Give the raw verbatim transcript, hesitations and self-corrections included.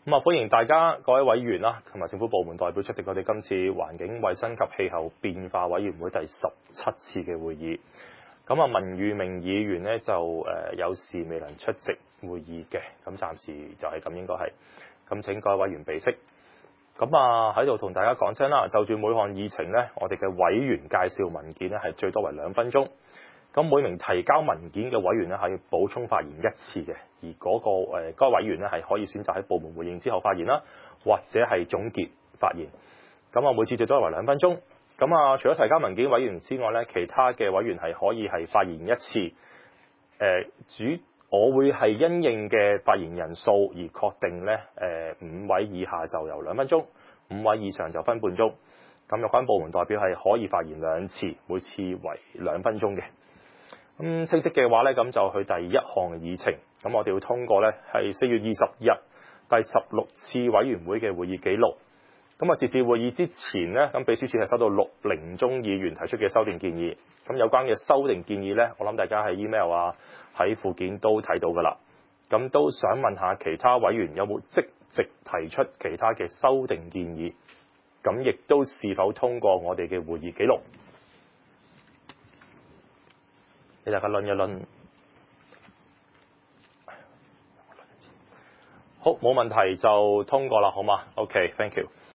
咁啊，歡迎大家各位委員啦，同埋政府部門代表出席我哋今次環境衛生及氣候變化委員會第十七次嘅會議。咁啊，文裕明議員咧就誒有事未能出席會議嘅，咁暫時就係咁應該係。咁請各位委員備悉。咁啊喺度同大家講聲啦，就住每項議程咧，我哋嘅委員介紹文件咧係最多為兩分鐘。咁每名提交文件嘅委員咧係要補充發言一次嘅，而嗰、那個誒、呃、該委員咧係可以選擇喺部門回應之後發言啦，或者係總結發言。咁啊，每次最多為兩分鐘。咁啊，除咗提交文件委員之外咧，其他嘅委員係可以係發言一次。誒、呃、主我會係因應嘅發言人數而確定咧，誒、呃、五位以下就由兩分鐘，五位以上就分半鐘。咁有關部門代表係可以發言兩次，每次為兩分鐘嘅。咁清晰嘅話咧，咁就去第一項嘅議程。咁我哋要通過咧係四月二十日第十六次委員會嘅會議記錄。咁啊，截至會議之前咧，咁秘書處係收到六零宗議員提出嘅修訂建議。咁有關嘅修訂建議咧，我諗大家喺 email 啊喺附件都睇到㗎啦。咁都想問下其他委員有冇即席提出其他嘅修訂建議？咁亦都是否通過我哋嘅會議記錄？你大家論一論，好，冇問題就通過啦，好嗎？OK，thank you。